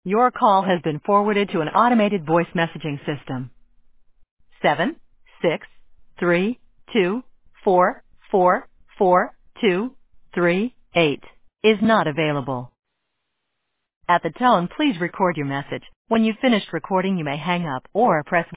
Your call has been forwarded to an automated voice messaging system. 76324442238 is not available. At the tone, please record your message. When you've finished recording, you may hang up or press